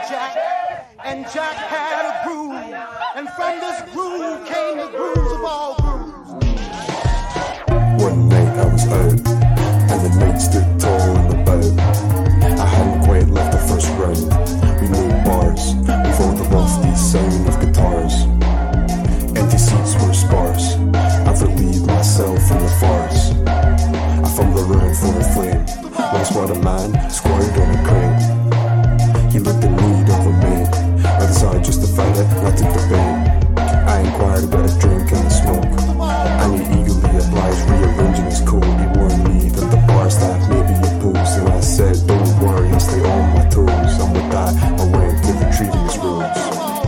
Jack, and Jack had a groove, and from this groove came the grooves of all grooves. One night I was out, and the night stood tall in the bow. I hadn't quite left the first round. We made bars, we followed the lofty sound of guitars. Empty seats were sparse, I've relieved myself from the farce. I fumbled around for a flame, when I spotted a man squatted on a crane. He looked in need of a mate, I decided just to fight it, and I took the bait. I inquired about a drink and a smoke, and he eagerly obliged, rearranging his coat. He warned me that the bar staff may be opposed, and I said, don't worry, I'll stay on my toes. And with that, I went to retrieving his robes.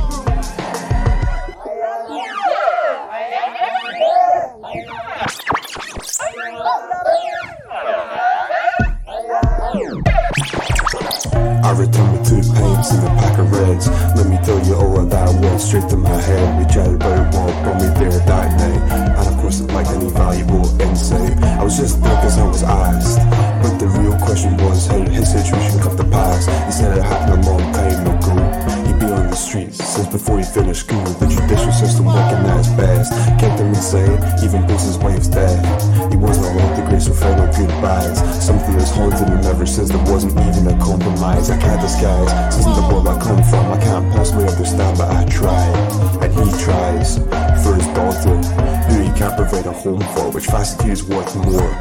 I returned with 2 pints and a pack of reds. Let me tell you all of that went straight to my head. We chatted about what brought me there that night, and of course like any valuable insight, I was just there cause I was asked. But the real question was how his situation come to pass. He said it happened a long time ago. He'd been on the streets since before he finished school. The judicial system working at its best kept him inside, even post his wife's death. He wasn't allowed to grace her final goodbyes, something that's haunted him ever since. There wasn't even a compromise. I can't disguise, this isn't the world I come from. I can't possibly understand, but I try. And he tries for his daughter, who he can't provide a home for, which facility is worth more.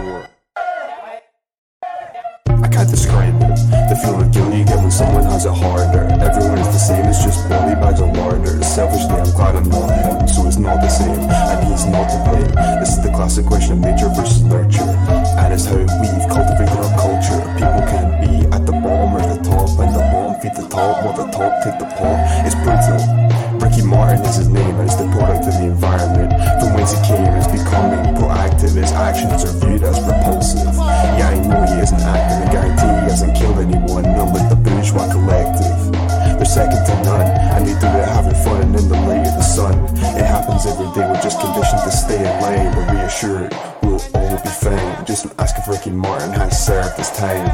I can't describe it, the feeling of guilt you get when someone has it harder. Everyone is the same, it's just body bags and larder. Selfishly I'm glad I'm not him, so it's not the same, and he's not to blame. This is the classic question of nature versus nurture, and it's how we've cultivated our culture. People can be at the bottom or the top, and the bottom feed the top while the top take the pot. It's brutal. Ricky Martin is his name, and it's the product of the environment from whence he came. Is becoming proactive, his actions are viewed as repulsive. Yeah, I know he isn't acting, I guarantee he hasn't killed anyone, not like the bourgeois collective. They're second to none, and they do it having fun and in the light of the sun. It happens every day, we're just conditioned to stay in line. We're reassured we'll all be fine. Just ask if Ricky Martin has served his time.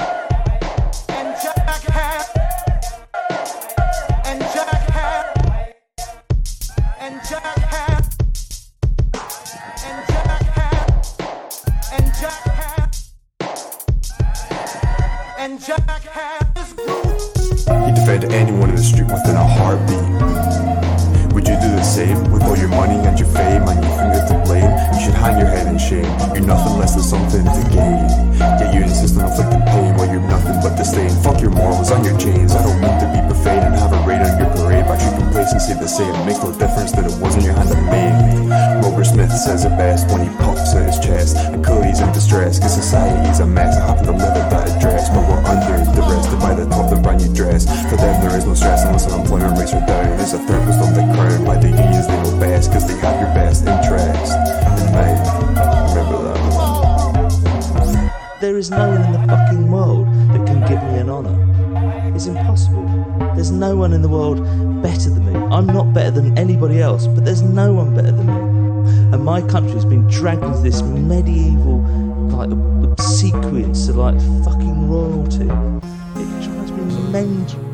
He defended anyone in the street within a heartbeat. Would you do the same with all your money and your fame and your finger to blame? You should hang your head in shame. You're nothing less than something to gain, yet you insist on inflicting pain while you're nothing but disdain. Fuck your morals on your chains. I don't mean to be profane and have a raid on your parade, but your complacency the same. It makes no difference that it wasn't your hand that made me. Robert Smith says it best when he puffs out his chest, and clearly he's in distress cause society's a mess. I happen to live at that address, but we're under arrested by the top of the brand new dress. For them there is no stress unless unemployment rates are down. There's a therapist on the crown by the unions, they know best cause they have your best interest in mind. Remember that. There is no one in the fucking world that can give me an honour. It's impossible. There's no one in the world better than me. I'm not better than anybody else, but there's no one better than me. And my country has been dragged into this medieval like obsequience to like fucking royalty. It drives me mental.